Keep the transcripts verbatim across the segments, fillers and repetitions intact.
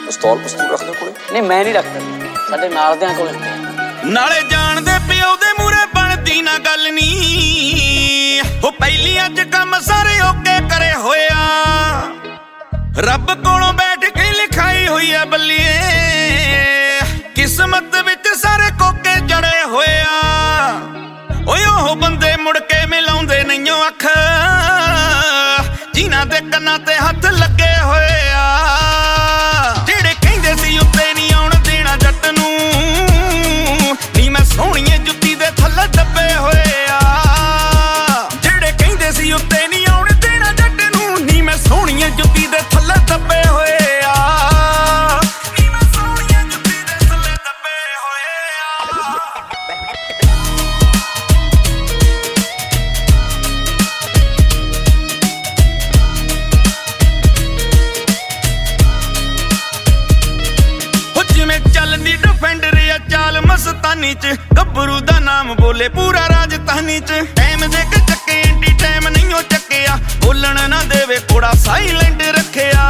ਪਿਸਤੌਲ ਪਿਸਤੌਲ ਰੱਖਦੇ ਕੋਲੇ? ਨਹੀਂ ਮੈਂ ਨਹੀਂ ਰੱਖਦਾ, ਸਾਡੇ ਨਾਲ ਦਿਆਂ ਕੋਲ ਹੁੰਦੇ ਆ। ਨਾਲੇ ਜਾਣਦੇ ਪਿਓ ਦੇ ਮੂਰੇ ਬਣਦੀ ਨਾ ਗੱਲ ਨੀ, ਉਹ ਪਹਿਲੀ ਅੱਜ ਕੰਮ ਸਾਰੇ ਓਕੇ ਕਰੇ ਹੋਇਆ, ਰੱਬ ਕੋਲੋਂ ਬੈਠ ਕੇ ਲਿਖਾਈ ਹੋਈ ਆ ਬੱਲੀਏ, ਕਿਸਮਤ ਵਿੱਚ ਸਾਰੇ ਕੋਕੇ ਜੜੇ ਹੋਇਆ। ਓਏ ਉਹ ਬੰਦੇ ਮੁੜ ਕੇ ਮਿਲਾਉਂਦੇ ਨਹੀਂਓ ਅੱਖ, ਜਿਨ੍ਹਾਂ ਦੇ ਕੰਨਾਂ ਤੇ ਹੱਥ ਲੱਗੇ ਹੋਏ ਆ, ਜਿਹੜੇ ਕਹਿੰਦੇ ਸੀ ਉੱਤੇ ਨਹੀਂ ਆਉਣ ਦੇਣਾ ਜੱਟ ਨੂੰ, ਨੀ ਮੈਂ ਸੋਹਣੀਏ ਜੁੱਤੀ ਦੇ ਥੱਲੇ ਦੱਬੇ ਹੋਏ ਆ, ਜਿਹੜੇ ਕਹਿੰਦੇ ਸੀ ਉੱਤੇ ਨਹੀਂ ਆਉਣ ਦੇਣਾ ਜੱਟ ਨੂੰ, ਨੀ ਮੈਂ ਸੋਹਣੀਏ ਜੁੱਤੀ ਦੇ ਥੱਲੇ ਦੱਬੇ ਹੋਏ ਆ, ਨੀ ਮੈਂ ਸੋਹਣੀਏ ਜੁੱਤੀ ਦੇ ਥੱਲੇ ਦੱਬੇ ਹੋਏ ਆ। ਜਿਵੇਂ ਚੱਲਦੀ ਡਿਫੈਂਡਰ ਆ ਚਾਲ ਮਸਤਾਨੀ ਚ, ਗੱਭਰੂ ਦਾ ਨਾਮ ਬੋਲੇ ਪੂਰਾ ਰਾਜਧਾਨੀ ਚ, ਟਾਈਮ ਦੇ ਕੇ ਚੱਕੇ ਐਂਟੀ ਟਾਈਮ ਨਹੀਂ ਉਹ ਚੱਕਿਆ, ਬੋਲਣ ਨਾ ਦੇਵੇ ਕੋੜਾ ਸਾਈਲੈਂਟ ਰੱਖਿਆ,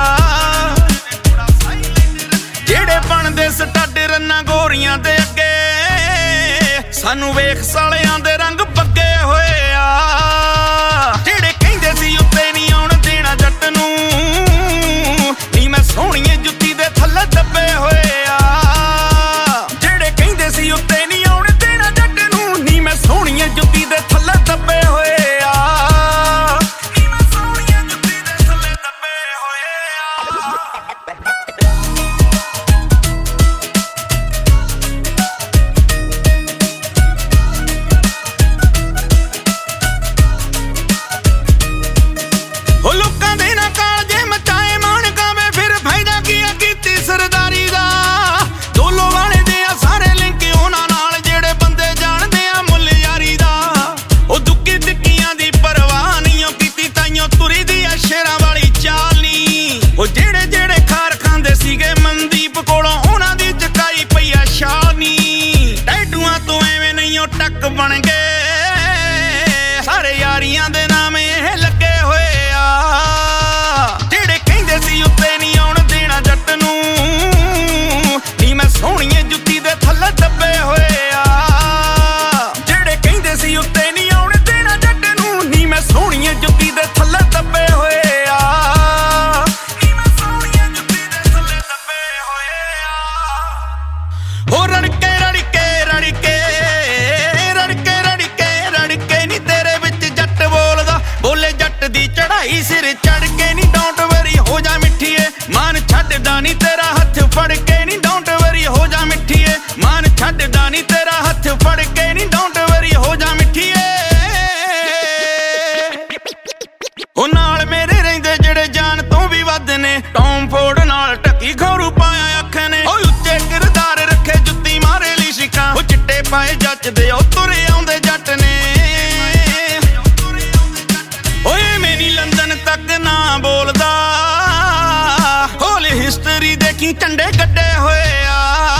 ਜਿਹੜੇ ਬਣਦੇ ਸਟੱਡ ਰੰਨਾਂ ਗੋਰੀਆਂ ਦੇ ਅੱਗੇ, ਸਾਨੂੰ ਵੇਖ ਸਾਲਿਆਂ ਦੇ ਰੰਗ ਬੱਗੇ ਹੋਏ ਆ, ਜਿਹੜੇ ਕਹਿੰਦੇ ਸੀ ਉੱਤੇ ਨਹੀਂ ਆਉਣ ਦੇਣਾ ਜੱਟ ਨੂੰ, ਨੀ ਮੈਂ ਸੋਹਣੀਏ ਜੁੱਤੀ ਦੇ ਥੱਲੇ ਦੱਬੇ ਹੋਏ ਆ, ਜਿਹੜੇ ਕਹਿੰਦੇ ਸੀ ਉੱਤੇ ਨਹੀਂ ਆਉਣ ਦੇਣਾ ਜੱਟ ਨੂੰ, ਨੀ ਮੈਂ ਸੋਹਣੀਏ ਜੁੱਤੀ ਦੇ ਥੱਲੇ ਦੱਬੇ ਹੋਏ ਆ, ਨੀ ਮੈਂ ਸੋਹਣੀਏ ਜੁੱਤੀ ਦੇ ਥੱਲੇ ਦੱਬੇ ਹੋਏ ਆ। ਉਹ ਲੋਕਾਂ ਦੇ ਨਾ ਕਾਲਜੇ ਮਚਾਏ ਮਾਣ ਕਾਵੇ, ਫਿਰ ਫਾਇਦਾ ਕੀ ਆ ਕੀਤੀ ਸਰਦਾਰੀ ਦਾ, ਦੋਲੋ ਵਾਲੇ ਦੇ ਆ ਸਾਰੇ ਲਿੰਕ ਉਹਨਾਂ ਨਾਲ, ਜਿਹੜੇ ਬੰਦੇ ਜਾਣਦੇ ਆ ਮੁੱਲ ਯਾਰੀ ਦਾ, ਉਹ ਦੁੱਕੀ ਦਿੱਕੀਆਂ ਦੀ ਪਰਵਾਹ ਨਹੀਂ ਉਹ ਕੀਤੀ, ਤਾਈਓ ਤੁਰੀ ਦੀ ਆ ਸ਼ੇਰਾਂ ਵਾਲੀ ਚਾਲ ਨੀ, ਉਹ ਜਿਹੜੇ ਜਿਹੜੇ ਖਾਰ ਖਾਂਦੇ ਸੀਗੇ ਮਨਦੀਪ ਕੋਲੋਂ, ਉਹਨਾਂ ਦੀ ਚਕਾਈ ਪਈ ਆ ਸ਼ਾਲ ਨੀ, ਟੈਟੂਆਂ ਤੋਂ ਐਵੇਂ ਨਹੀਂ ਉਹ ਟੱਕ ਬਣ ਗਏ, ਸਾਰੇ ਯਾਰੀਆਂ ਦੇ ਨਾਮ ਇਹ ਲੱਗੇ ਹੋਏ ਆ, ਜਿਹੜੇ ਕਹਿੰਦੇ ਸੀ ਉੱਤੇ ਨਹੀਂ ਆਉਣ ਦੇਣਾ ਜੱਟ ਨੂੰ, ਨੀ ਮੈਂ ਸੋਹਣੀਏ ਜੁੱਤੀ ਦੇ ਥੱਲੇ ਦੱਬੇ ਹੋਏ ਆ, ਜਿਹੜੇ ਕਹਿੰਦੇ ਸੀ ਉੱਤੇ ਨਹੀਂ ਆਉਣ ਦੇਣਾ ਜੱਟ ਨੂੰ, ਨੀ ਮੈਂ ਸੋਹਣੀਏ ਜੁੱਤੀ ਦੇ ਥੱਲੇ ਦੱਬੇ ਹੋਏ ਆ, ਨੀ ਮੈਂ ਸੋਹਣੀਏ ਜੁੱਤੀ ਦੇ ਥੱਲੇ ਦੱਬੇ ਹੋਏ ਆ। ਹੋ ਰੜਕੇ ਰੜਕੇ ਰੜਕੇ ਰੜਕੇ ਰੜਕੇ ਰੜਕੇ ਨੀ ਤੇਰੇ ਵਿੱਚ ਜੱਟ ਬੋਲਦਾ, ਬੋਲੇ ਜੱਟ ਦੀ ਚੜਾਈ ਸਿਰ ਚੜ ਕੇ ਨੀ, ਡੋਂਟ ਵਰੀ ਹੋ ਜਾ ਮਿੱਠੀਏ ਮਾਨ ਛੱਡਦਾ ਨੀ ਤੇਰਾ ਹੱਥ ਫੜ ਕੇ ਨੀ, ਡੋਂਟ ਵਰੀ ਹੋ ਜਾ ਮਿੱਠੀਏ ਮਾਨ ਛੱਡਦਾ ਨੀ ਤੇਰਾ ਹੱਥ ਫੜ ਕੇ ਨੀ, ਡੋਂਟ ਵਰੀ ਹੋ ਜਾ ਮਿੱਠੀਏ। ਉਹ ਨਾਲ ਮੇਰੇ ਰਹਿੰਦੇ ਜਿਹੜੇ ਜਾਨ ਤੋਂ ਵੀ ਵੱਧ ਨੇ, ਟੌਮ ਫੋਰਡ ਨਾਲ ਢੱਕੀ ਖੌਰੂ ਪਾਇਆ ਅੱਖ ਨੇ, ਉਹ ਉੱਚੇ ਕਿਰਦਾਰ ਰੱਖੇ ਜੁੱਤੀ ਮਾਰੇ ਲਈ ਸ਼ਿਕਾਂ, ਉਹ ਚਿੱਟੇ ਪਾਏ ਜੱਚਦੇ ਉਹ ਤੁਰੇ ਆਉਂਦੇ ਜੱਟ ਨੇ, ਓਏ ਮੈਨੀ ਲੰਦਨ ਤੱਕ ਨਾ ਬੋਲਦਾ, ਹੋਲ ਹਿਸਟਰੀ ਦੇਖੀ ਝੰਡੇ ਕੱਢੇ ਹੋਏ ਆ।